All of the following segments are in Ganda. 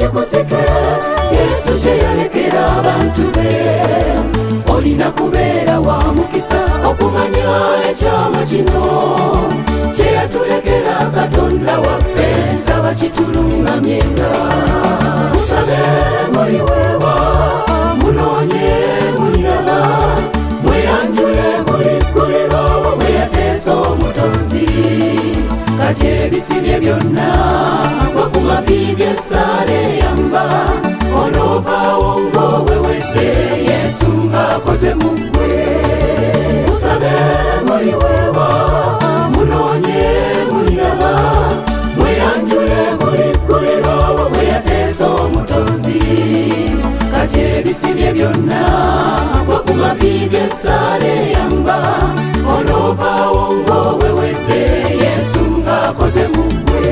kikusike Yesu gye yalekera abantu be olina kubeera wa mukisa okumanya ekyama kino kye yatulekera Katonda waffe nsaba kitulungamyenga musabe muliweebwa munoonye muliraba mweyanjule muligulirwa mweyateesa omutonzi kati ebisibye byonna wakuma viibye essaala eyamba onoovaawo ng'owewedde Yesu ng'akoze mu ggwe musabe muliweebwa munoonye muliraba mweyanjule muligulirwa mweyateesa omutonzi kati ebisibye byonna wakuma viibye essaala eyamba onoovaawo ng'owewedde Yesu ng'akoze mu ggwe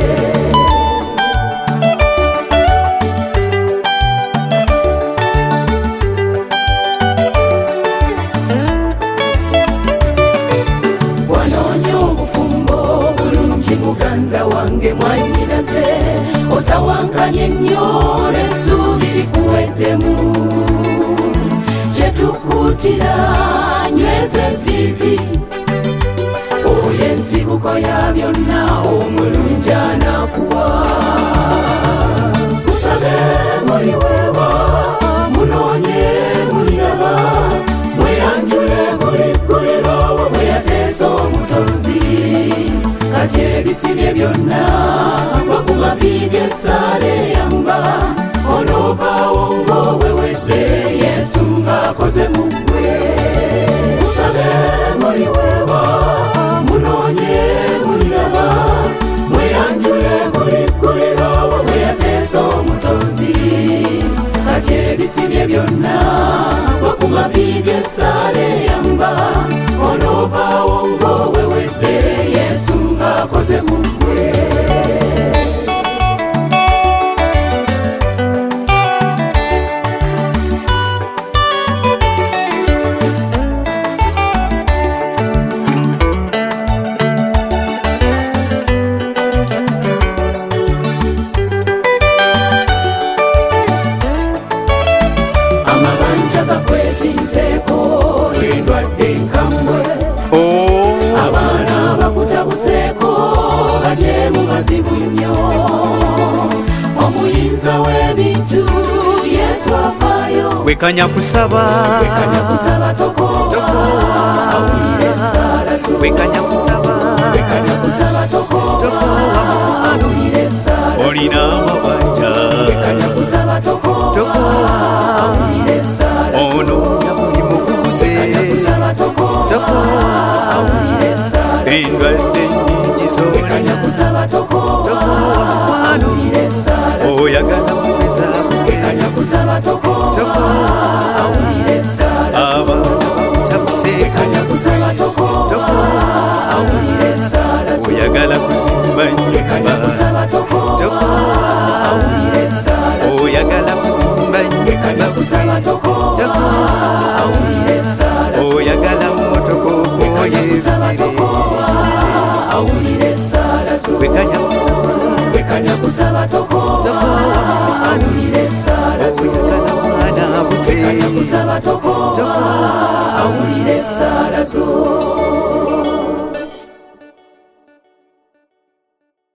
wanoonya obufumbo bulungi muganda wange mwannyinaze otawankanye nnyo n'essuubi likuweddemu kyetukkuutira nyweza evviivi oyo ensibuko ya byonna omulungi anaakuwa musabe muliweebwa munoonye muliraba mweyanjule muliggulirwa mweyateesa omutonzi kati ebisibye byonna wakuma viibye essaala eyamba onoovaawo ng'owewedde Yesu ng'akoze mu ggwe musabe muliweebwa munoonye muliraba mweyanjule muliggulirwa mweyateesa omutonzi kati ebisibye byonna wakuma viibye essaala eyamba onoovaawo ng'owewedde Yesu ng'akoze mu ggwe amabanja gakwezinzeeko endwadde enkambwe abaana bakutabuseeko bajeemu bazibu nnyo omuyinza w'ebintu Yesu afaayo wekanya kusaba tokoowa awulira essaala zo wekanya kusaba tokoowa awulira essaala olina amabanja wekanya kusaba tokoowa awulira essaala onoonya buli mukuguze tokoowa awulira essaala endwadde nnyingi wekanya kusaba tokoowa mukwano oyagala mubezaabuze tokoowa awulira essaala abaana bakutabuseeko tokoowa awulira essaala oyagala kuzimba nnyumba tokoowa awulira essaala oyagala kuzimba nnyumba tokoowa awulira essaala oyagala mmotoka okwoyezibire awulira essaala zo wekanya kusaba tokoowa awulira essaala zo oyagala mwana abuze tokoowa awulira essaala zo